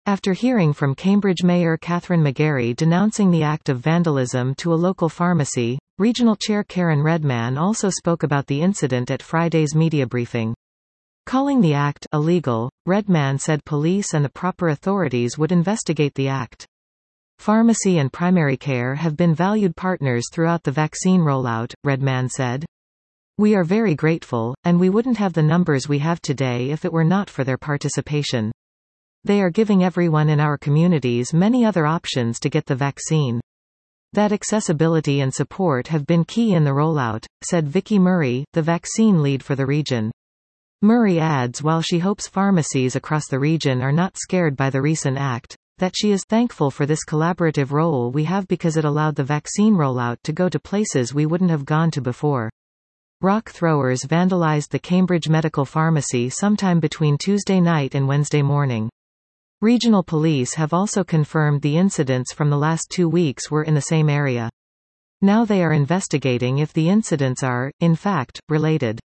After hearing from Cambridge Mayor Catherine McGarry denouncing the act of vandalism to a local pharmacy, Regional Chair Karen Redman also spoke about the incident at Friday's media briefing. Calling the act illegal, Redman said police and the proper authorities would investigate the act. Pharmacy and primary care have been valued partners throughout the vaccine rollout, Redman said. We are very grateful, and we wouldn't have the numbers we have today if it were not for their participation. They are giving everyone in our communities many other options to get the vaccine. That accessibility and support have been key in the rollout, said Vicky Murray, the vaccine lead for the region. Murray adds while she hopes pharmacies across the region are not scared by the recent act, that she is thankful for this collaborative role we have because it allowed the vaccine rollout to go to places we wouldn't have gone to before. Rock throwers vandalized the Cambridge Medical Pharmacy sometime between Tuesday night and Wednesday morning. Regional police have also confirmed the incidents from the last 2 weeks were in the same area. Now they are investigating if the incidents are, in fact, related.